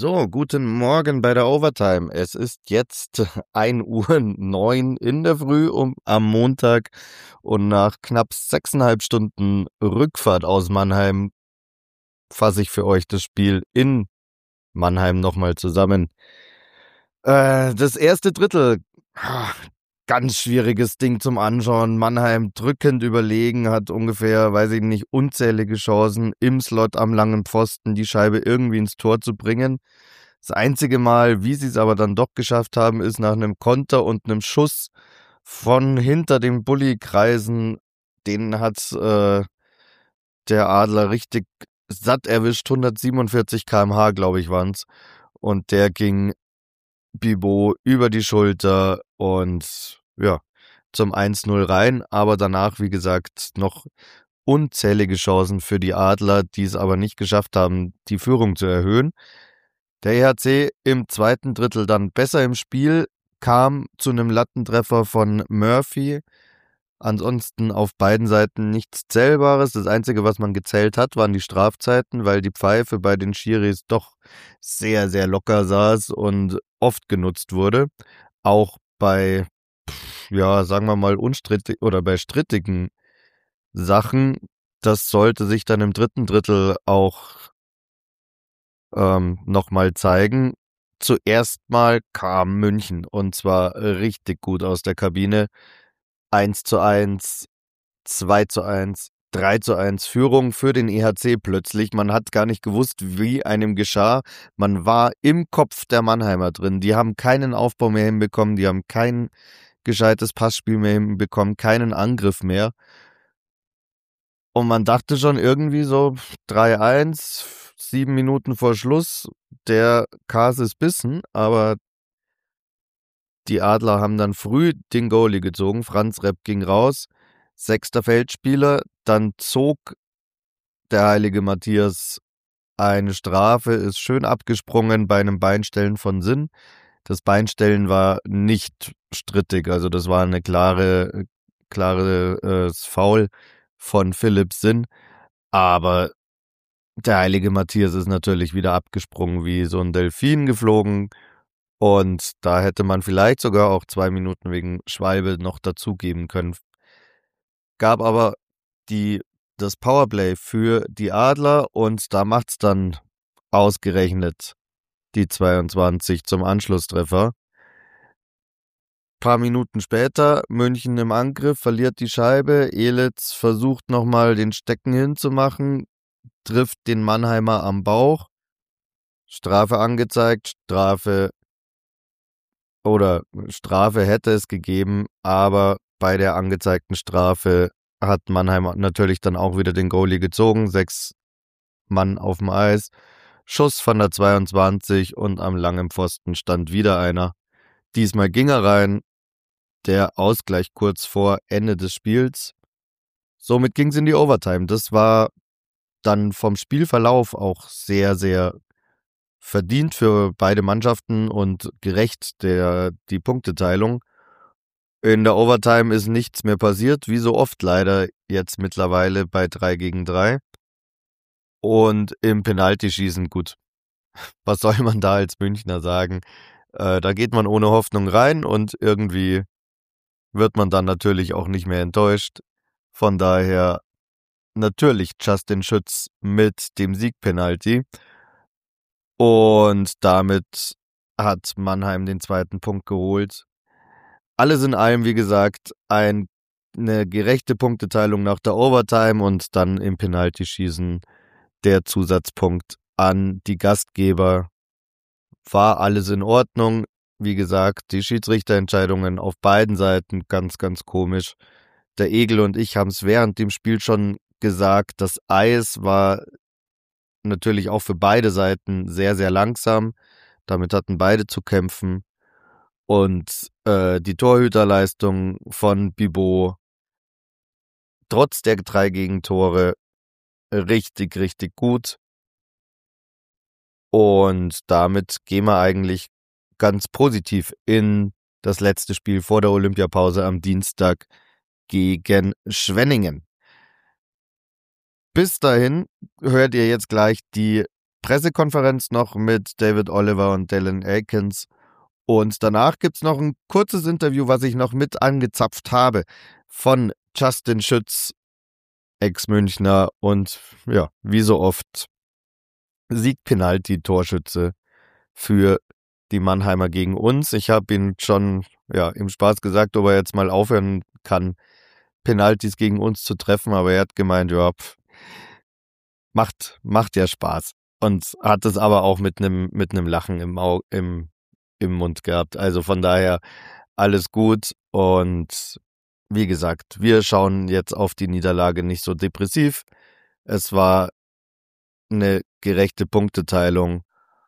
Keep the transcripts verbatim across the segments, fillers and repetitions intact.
So, guten Morgen bei der Overtime. Es ist jetzt ein Uhr neun in der Früh um, am Montag und nach knapp sechseinhalb Stunden Rückfahrt aus Mannheim fasse ich für euch das Spiel in Mannheim nochmal zusammen. Äh, das erste Drittel, ah, ganz schwieriges Ding zum Anschauen. Mannheim drückend überlegen, hat ungefähr, weiß ich nicht, unzählige Chancen im Slot am langen Pfosten die Scheibe irgendwie ins Tor zu bringen. Das einzige Mal, wie sie es aber dann doch geschafft haben, ist nach einem Konter und einem Schuss von hinter dem Bulli-Kreisen. Den hat äh, der Adler richtig satt erwischt. hundertsiebenundvierzig Kilometer pro Stunde, glaube ich, waren es. Und der ging Bibeau über die Schulter und ja, zum eins null rein. Aber danach, wie gesagt, noch unzählige Chancen für die Adler, die es aber nicht geschafft haben, die Führung zu erhöhen. Der E H C im zweiten Drittel dann besser im Spiel, kam zu einem Lattentreffer von Murphy. Ansonsten auf beiden Seiten nichts Zählbares. Das Einzige, was man gezählt hat, waren die Strafzeiten, weil die Pfeife bei den Schiris doch sehr, sehr locker saß und oft genutzt wurde. Auch bei, ja, sagen wir mal, unstrittig oder bei strittigen Sachen. Das sollte sich dann im dritten Drittel auch ähm, nochmal zeigen. Zuerst mal kam München und zwar richtig gut aus der Kabine. eins zu eins, zwei zu eins, drei zu eins Führung für den E H C plötzlich. Man hat gar nicht gewusst, wie einem geschah. Man war im Kopf der Mannheimer drin. Die haben keinen Aufbau mehr hinbekommen, die haben kein gescheites Passspiel mehr hinbekommen, keinen Angriff mehr. Und man dachte schon irgendwie so drei eins, sieben Minuten vor Schluss, der Kas ist bissen, aber die Adler haben dann früh den Goalie gezogen. Franz Repp ging raus, sechster Feldspieler. Dann zog der heilige Matthias eine Strafe, ist schön abgesprungen bei einem Beinstellen von Sinn. Das Beinstellen war nicht strittig, also das war eine klare, klare äh, Foul von Philipp Sinn. Aber der heilige Matthias ist natürlich wieder abgesprungen wie so ein Delfin geflogen. Und da hätte man vielleicht sogar auch zwei Minuten wegen Schwalbe noch dazugeben können. Gab aber die, das Powerplay für die Adler und da macht's dann ausgerechnet die zweiundzwanzig zum Anschlusstreffer. Paar Minuten später, München im Angriff, verliert die Scheibe. Elitz versucht nochmal den Stecken hinzumachen, trifft den Mannheimer am Bauch. Strafe angezeigt, Strafe oder Strafe hätte es gegeben, aber bei der angezeigten Strafe hat Mannheim natürlich dann auch wieder den Goalie gezogen. Sechs Mann auf dem Eis. Schuss von der zweiundzwanzig und am langen Pfosten stand wieder einer. Diesmal ging er rein. Der Ausgleich kurz vor Ende des Spiels. Somit ging es in die Overtime. Das war dann vom Spielverlauf auch sehr, sehr verdient für beide Mannschaften und gerecht der die Punkteteilung. In der Overtime ist nichts mehr passiert, wie so oft leider jetzt mittlerweile bei drei gegen drei. Und im Penaltyschießen, gut, was soll man da als Münchner sagen? Äh, da geht man ohne Hoffnung rein und irgendwie wird man dann natürlich auch nicht mehr enttäuscht. Von daher natürlich Justin Schütz mit dem Siegpenalty. Und damit hat Mannheim den zweiten Punkt geholt. Alles in allem, wie gesagt, ein, eine gerechte Punkteteilung nach der Overtime und dann im Penaltyschießen der Zusatzpunkt an die Gastgeber. War alles in Ordnung. Wie gesagt, die Schiedsrichterentscheidungen auf beiden Seiten ganz, ganz komisch. Der Egel und ich haben es während dem Spiel schon gesagt, das Eis war natürlich auch für beide Seiten sehr, sehr langsam. Damit hatten beide zu kämpfen. Und äh, die Torhüterleistung von Bibeau, trotz der drei Gegentore, richtig, richtig gut. Und damit gehen wir eigentlich ganz positiv in das letzte Spiel vor der Olympiapause am Dienstag gegen Schwenningen. Bis dahin hört ihr jetzt gleich die Pressekonferenz noch mit David Oliver und Dallin Aikens. Und danach gibt es noch ein kurzes Interview, was ich noch mit angezapft habe von Justin Schütz, Ex-Münchner und ja, wie so oft Sieg-Penalty-Torschütze für die Mannheimer gegen uns. Ich habe ihn schon ja, im Spaß gesagt, ob er jetzt mal aufhören kann, Penalties gegen uns zu treffen, aber er hat gemeint, ja, pff, macht, macht ja Spaß. Und hat es aber auch mit einem mit einem Lachen im, Au- im, im Mund gehabt. Also von daher alles gut. Und wie gesagt, wir schauen jetzt auf die Niederlage nicht so depressiv. Es war eine gerechte Punkteteilung.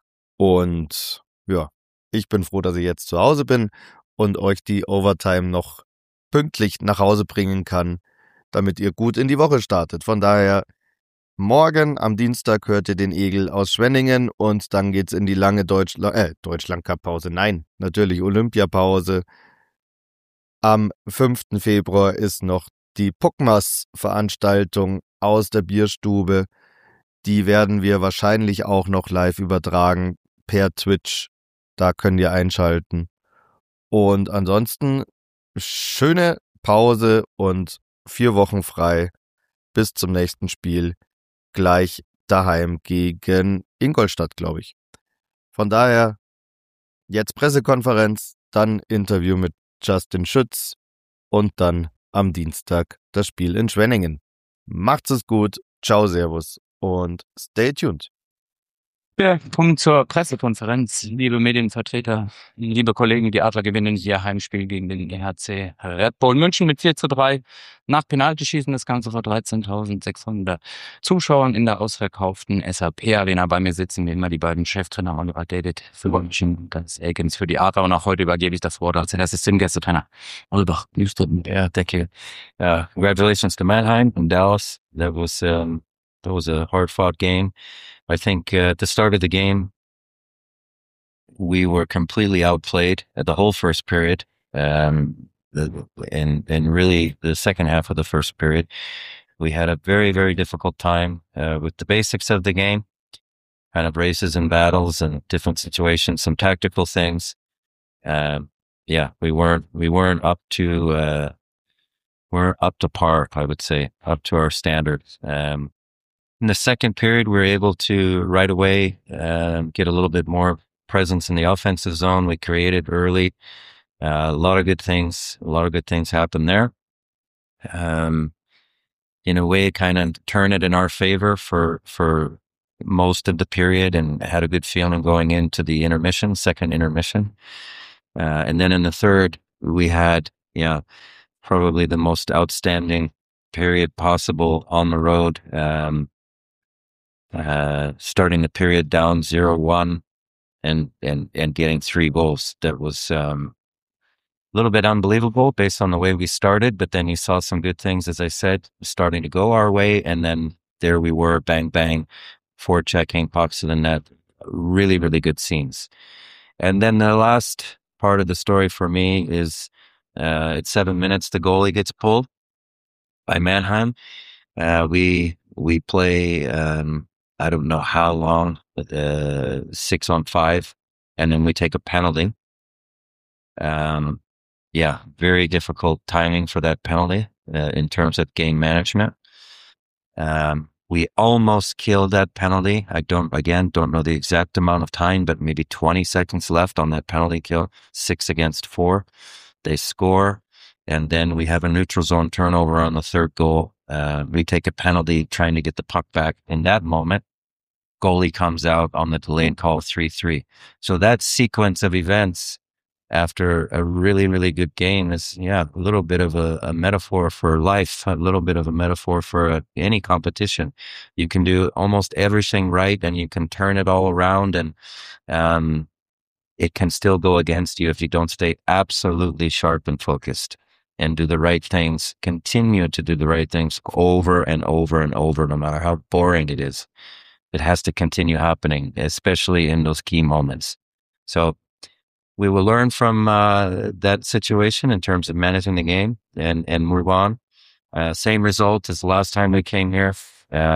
Und ja, ich bin froh, dass ich jetzt zu Hause bin und euch die Overtime noch pünktlich nach Hause bringen kann, damit ihr gut in die Woche startet. Von daher, morgen am Dienstag hört ihr den Egel aus Schwenningen und dann geht's in die lange Deutschland, äh, Deutschland-Cup-Pause. Nein, natürlich Olympiapause. Am fünften Februar ist noch die Puckmas-Veranstaltung aus der Bierstube. Die werden wir wahrscheinlich auch noch live übertragen per Twitch. Da könnt ihr einschalten. Und ansonsten schöne Pause und vier Wochen frei bis zum nächsten Spiel. Gleich daheim gegen Ingolstadt, glaube ich. Von daher jetzt Pressekonferenz, dann Interview mit Justin Schütz und dann am Dienstag das Spiel in Schwenningen. Macht's es gut, ciao, servus und stay tuned. Wir kommen zur Pressekonferenz. Liebe Medienvertreter, liebe Kollegen, die Adler gewinnen ihr Heimspiel gegen den E H C Red Bull München mit vier zu drei. Nach Penaltyschießen das Ganze vor dreizehntausendsechshundert Zuschauern in der ausverkauften S A P-Arena. Bei mir sitzen wie immer die beiden Cheftrainer Oliver David für München und das Aikens für die Adler. Und auch heute übergebe ich das Wort als der Assistent Gästetrainer Oliver Newston. Der Decke. Uh, congratulations to Mannheim and Dallas. That was, um, that was a hard-fought game. I think uh, at the start of the game, we were completely outplayed at the whole first period. Um, the, and, and really the second half of the first period, we had a very, very difficult time uh, with the basics of the game, kind of races and battles and different situations, some tactical things. Um, yeah, we weren't, we weren't up to, uh, weren't up to par, I would say, up to our standards. Um, In the second period, we were able to right away um, get a little bit more presence in the offensive zone. We created early. Uh, a lot of good things. A lot of good things happened there. Um, in a way, kind of turned it in our favor for for most of the period, and had a good feeling going into the intermission, second intermission. Uh, and then in the third, we had yeah probably the most outstanding period possible on the road. Um, Uh, starting the period down zero one and, and, and getting three goals. That was um, a little bit unbelievable based on the way we started, but then you saw some good things, as I said, starting to go our way. And then there we were, bang, bang, forechecking, pucks to the net. Really, really good scenes. And then the last part of the story for me is uh, at seven minutes, the goalie gets pulled by Mannheim. Uh, we, we play, um, I don't know how long, uh, six on five, and then we take a penalty. Um, yeah, very difficult timing for that penalty uh, in terms of game management. Um, we almost killed that penalty. I don't, again, don't know the exact amount of time, but maybe twenty seconds left on that penalty kill, six against four. They score, and then we have a neutral zone turnover on the third goal. Uh, we take a penalty trying to get the puck back. In that moment, goalie comes out on the delayed call three three. So that sequence of events after a really, really good game is, yeah, a little bit of a, a metaphor for life, a little bit of a metaphor for uh, any competition. You can do almost everything right and you can turn it all around, and um, it can still go against you if you don't stay absolutely sharp and focused and do the right things, continue to do the right things over and over and over, no matter how boring it is. It has to continue happening, especially in those key moments. So we will learn from uh, that situation in terms of managing the game and, and move on. Uh, same result as the last time we came here. Um,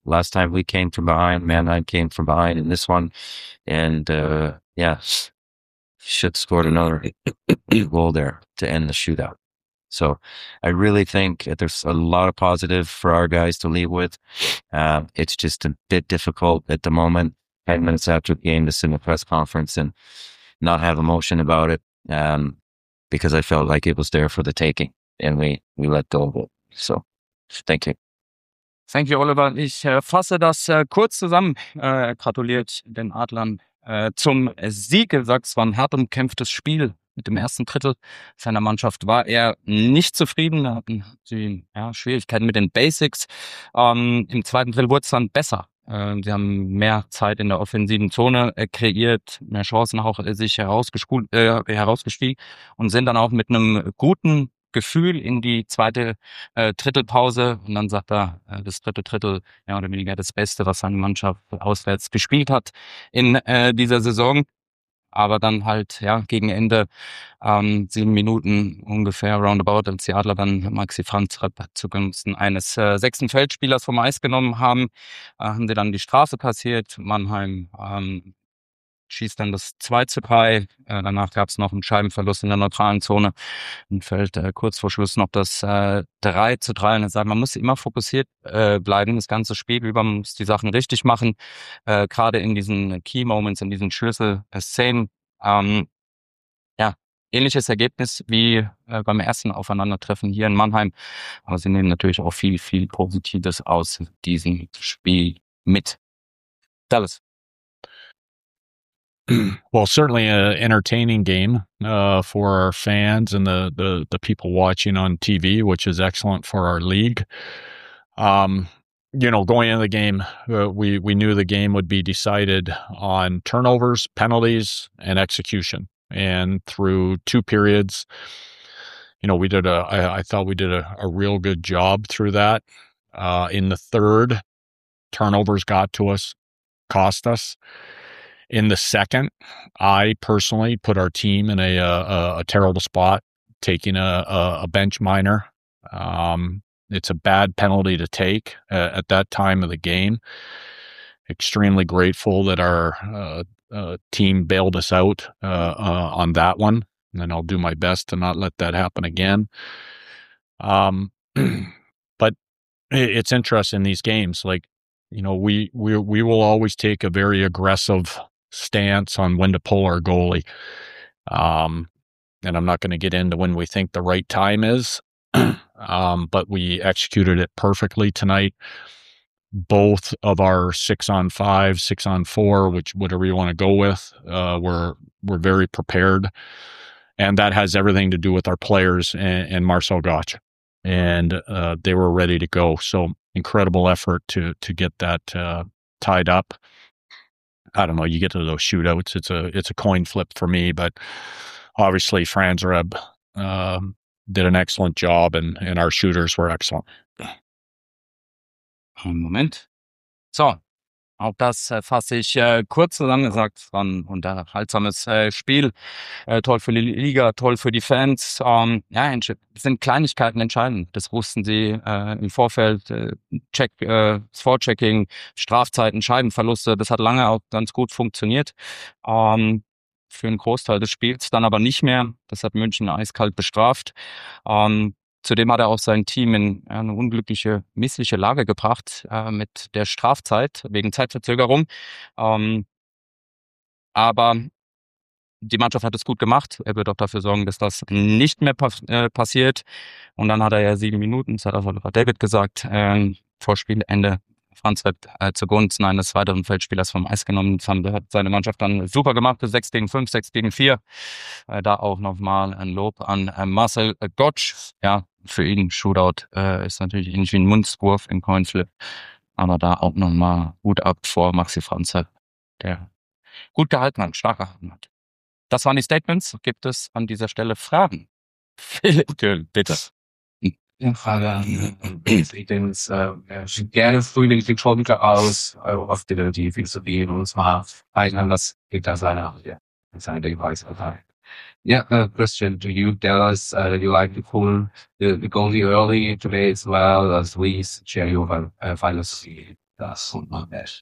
last time we came from behind, Mannheim came from behind in this one. And, uh, yeah, should scored another goal there to end the shootout. So I really think that there's a lot of positive for our guys to leave with. Uh, it's just a bit difficult at the moment, ten minutes after the game, to sit in a press conference and not have emotion about it, um, because I felt like it was there for the taking, and we, we let go of it. So, thank you. Thank you, Oliver. Ich äh, fasse das äh, kurz zusammen. Äh, gratuliert den Adlern äh, zum Sieg. Er sagt, es war ein hart umkämpftes Spiel. Mit dem ersten Drittel seiner Mannschaft war er nicht zufrieden. Da hatten sie ja, Schwierigkeiten mit den Basics. Ähm, Im zweiten Drittel wurde es dann besser. Äh, sie haben mehr Zeit in der offensiven Zone äh, kreiert, mehr Chancen auch äh, sich herausgespult, äh, herausgespielt und sind dann auch mit einem guten Gefühl in die zweite äh, Drittelpause. Und dann sagt er, äh, das dritte Drittel mehr oder weniger das Beste, was seine Mannschaft auswärts gespielt hat in äh, dieser Saison. Aber dann halt, ja, gegen Ende, ähm, sieben Minuten ungefähr roundabout, als die Adler dann Maxi Franz zugunsten eines äh, sechsten Feldspielers vom Eis genommen haben, äh, haben sie dann die Strafe kassiert. Mannheim ähm, schießt dann das zwei zu drei. Äh, danach gab es noch einen Scheibenverlust in der neutralen Zone. Dann fällt äh, kurz vor Schluss noch das äh, drei zu drei. Und er sagt, man muss immer fokussiert äh, bleiben, das ganze Spiel über, man muss die Sachen richtig machen. Äh, Gerade in diesen Key Moments, in diesen Schlüsselszenen. Ähm, ja, ähnliches Ergebnis wie äh, beim ersten Aufeinandertreffen hier in Mannheim. Aber sie nehmen natürlich auch viel, viel Positives aus diesem Spiel mit. Dallas. Well, certainly an entertaining game uh, for our fans and the, the, the people watching on T V, which is excellent for our league. Um, you know, going into the game, uh, we, we knew the game would be decided on turnovers, penalties, and execution. And through two periods, you know, we did a, I, I thought we did a, a real good job through that. Uh, in the third, turnovers got to us, cost us. In the second, I personally put our team in a a, a terrible spot, taking a, a, a bench minor. Um, it's a bad penalty to take uh, at that time of the game. Extremely grateful that our uh, uh, team bailed us out uh, uh, on that one, and I'll do my best to not let that happen again. Um, but it's interesting, these games, like, you know, we we we will always take a very aggressive stance on when to pull our goalie. Um, and I'm not going to get into when we think the right time is, um, but we executed it perfectly tonight. Both of our six on five, six on four, which whatever you want to go with, uh, we're, we're very prepared. And that has everything to do with our players and, and Marcel Gotch. And uh, they were ready to go. So incredible effort to to get that uh, tied up. I don't know, you get to those shootouts, it's a it's a coin flip for me, but obviously Franz Reb um, did an excellent job, and, and our shooters were excellent. Moment. So, auch das äh, fasse ich äh, kurz zusammengesagt. Es war ein unterhaltsames äh, Spiel. Äh, toll für die Liga, toll für die Fans. Ähm, ja, es sind Kleinigkeiten entscheidend. Das wussten sie äh, im Vorfeld. Äh, Check, äh, das Vorchecking, Strafzeiten, Scheibenverluste. Das hat lange auch ganz gut funktioniert. Ähm, für einen Großteil des Spiels dann aber nicht mehr. Das hat München eiskalt bestraft. Ähm, Zudem hat er auch sein Team in eine unglückliche, missliche Lage gebracht äh, mit der Strafzeit wegen Zeitverzögerung. Ähm, aber die Mannschaft hat es gut gemacht. Er wird auch dafür sorgen, dass das nicht mehr pass äh, passiert. Und dann hat er ja sieben Minuten, das hat auch David gesagt, äh, vor Spielende Franz Reb äh, zugunsten eines weiteren Feldspielers vom Eis genommen. Das haben, hat seine Mannschaft dann super gemacht, sechs gegen fünf, sechs gegen vier. Äh, da auch nochmal ein Lob an äh, Marcel Gotch. Ja, für ihn Shootout äh, ist natürlich ähnlich wie ein Münzwurf im Coinflip. Aber da auch nochmal Hut ab vor Maxi Franz, der gut gehalten hat, stark gehalten hat. Das waren die Statements. Gibt es an dieser Stelle Fragen? Philipp, bitte. Ja, Frage an Statements. Äh, gerne Frühling sieht schon wieder aus, äh, auf die, die viel zu gehen, und zwar eigentlich das geht da seine, ja, seine Device. Yeah, uh, Christian, do you tell us uh, that you like to pull the, the goalie early today as well as we share your uh, final That's what my best.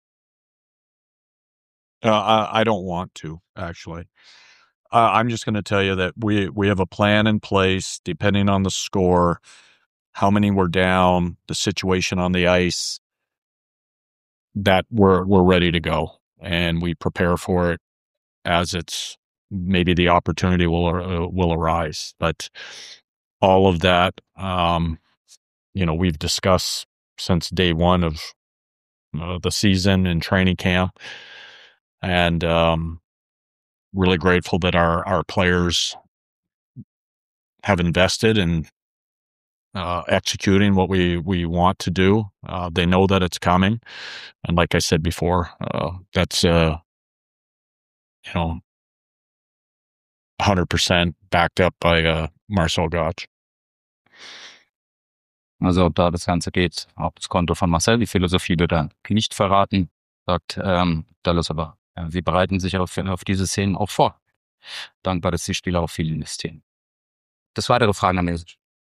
Uh, I, I don't want to, actually. Uh, I'm just going to tell you that we, we have a plan in place, depending on the score, how many we're down, the situation on the ice, that we're we're ready to go, and we prepare for it as it's maybe the opportunity will uh, will arise. But all of that, um, you know, we've discussed since day one of uh, the season and training camp, and um, really grateful that our our players have invested in uh, executing what we we want to do. Uh, they know that it's coming, and like I said before, uh, that's uh, you know, one hundred percent backed up by uh, Marcel Gottsch. Also da das Ganze geht auf das Konto von Marcel. Die Philosophie wird er nicht verraten, sagt ähm, Dallas, aber ja, sie bereiten sich auf, auf diese Szenen auch vor. Dankbar, dass die Spieler auch viel investieren. Das weitere Fragen am Message.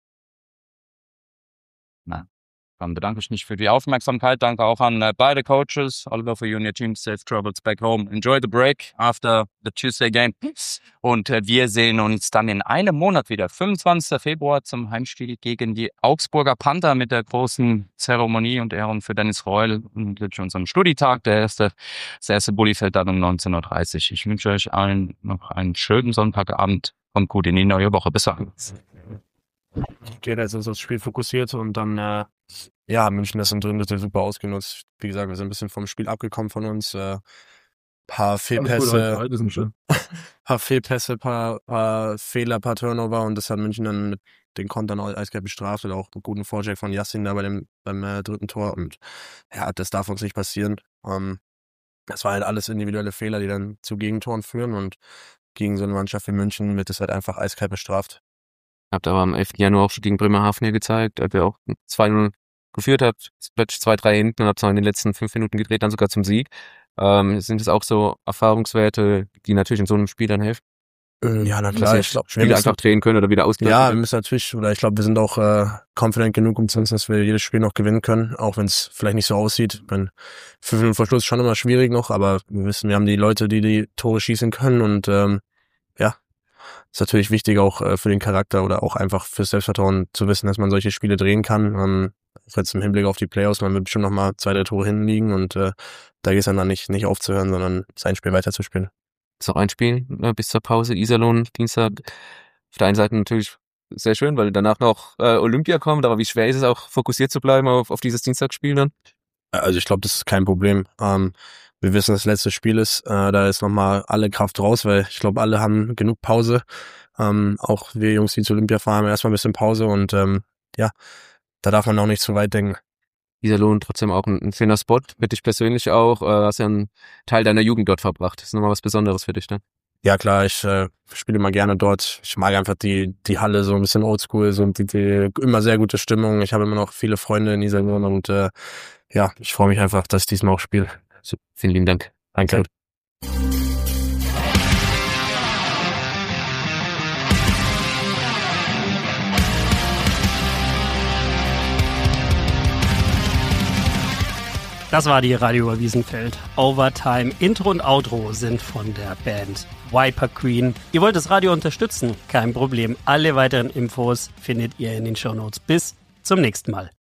Nein. Dann bedanke ich mich für die Aufmerksamkeit. Danke auch an äh, beide Coaches. Oliver, for you and your team. Safe travels back home. Enjoy the break after the Tuesday game. Und äh, wir sehen uns dann in einem Monat wieder. fünfundzwanzigster Februar zum Heimspiel gegen die Augsburger Panther mit der großen Zeremonie und Ehrung für Dennis Reul und unserem Studitag. Der erste, das erste Bulli fällt dann um neunzehn Uhr dreißig. Ich wünsche euch allen noch einen schönen Sonntagabend und gut in die neue Woche. Bis dann. Jeder ist auf das Spiel fokussiert und dann, äh, ja, München ist im dritten Drittel super ausgenutzt. Wie gesagt, wir sind ein bisschen vom Spiel abgekommen von uns. Äh, paar Fehlpässe, paar Fehlpässe, paar, paar Fehler, paar Turnover und das hat München dann mit den Kontern eiskalt bestraft oder auch einen guten Vorcheck von Yassin da bei dem, beim äh, dritten Tor und ja, das darf uns nicht passieren. Ähm, das war halt alles individuelle Fehler, die dann zu Gegentoren führen und gegen so eine Mannschaft wie München wird es halt einfach eiskalt bestraft. Habt aber am elften Januar auch schon gegen Bremerhaven hier gezeigt, als ihr auch zwei null geführt habt, plötzlich zwei drei hinten und habt es in den letzten fünf Minuten gedreht, dann sogar zum Sieg. Ähm, sind es auch so Erfahrungswerte, die natürlich in so einem Spiel dann helfen? Ja, na klar. Ich glaube, Spiele einfach drehen können oder wieder ausgleichen. Ja, wir müssen natürlich, oder ich glaube, wir sind auch äh, confident genug, um zu wissen, dass wir jedes Spiel noch gewinnen können, auch wenn es vielleicht nicht so aussieht. Wenn fünf Minuten vor Schluss ist schon immer schwierig noch, aber wir wissen, wir haben die Leute, die die Tore schießen können und ähm, ja, ist natürlich wichtig auch äh, für den Charakter oder auch einfach fürs Selbstvertrauen zu wissen, dass man solche Spiele drehen kann. Ähm, jetzt im Hinblick auf die Playoffs, man wird bestimmt noch mal zwei, drei Tore hinten liegen und äh, da geht es dann, dann nicht, nicht aufzuhören, sondern sein Spiel weiterzuspielen. Ist auch ein Spiel äh, bis zur Pause, Iserlohn, Dienstag. Auf der einen Seite natürlich sehr schön, weil danach noch äh, Olympia kommt, aber wie schwer ist es auch, fokussiert zu bleiben auf, auf dieses Dienstagsspiel dann? Also ich glaube, das ist kein Problem. Ähm, wir wissen, dass das letzte Spiel ist. Äh, da ist nochmal alle Kraft raus, weil ich glaube, alle haben genug Pause. Ähm, auch wir Jungs, die zu Olympia fahren, haben erstmal ein bisschen Pause und ähm, ja, da darf man auch nicht zu weit denken. Iserlohn trotzdem auch ein, ein schöner Spot, für dich persönlich auch. Äh, hast ja einen Teil deiner Jugend dort verbracht. Das ist nochmal was Besonderes für dich dann. Ja klar, ich äh, spiele immer gerne dort. Ich mag einfach die die Halle, so ein bisschen oldschool, so die, die immer sehr gute Stimmung. Ich habe immer noch viele Freunde in Iserlohn und äh, ja, ich freue mich einfach, dass ich diesmal auch spiele. So, vielen lieben Dank. Danke. Das war die Radio Wiesenfeld Overtime. Intro und Outro sind von der Band Viper Queen. Ihr wollt das Radio unterstützen? Kein Problem. Alle weiteren Infos findet ihr in den Shownotes. Bis zum nächsten Mal.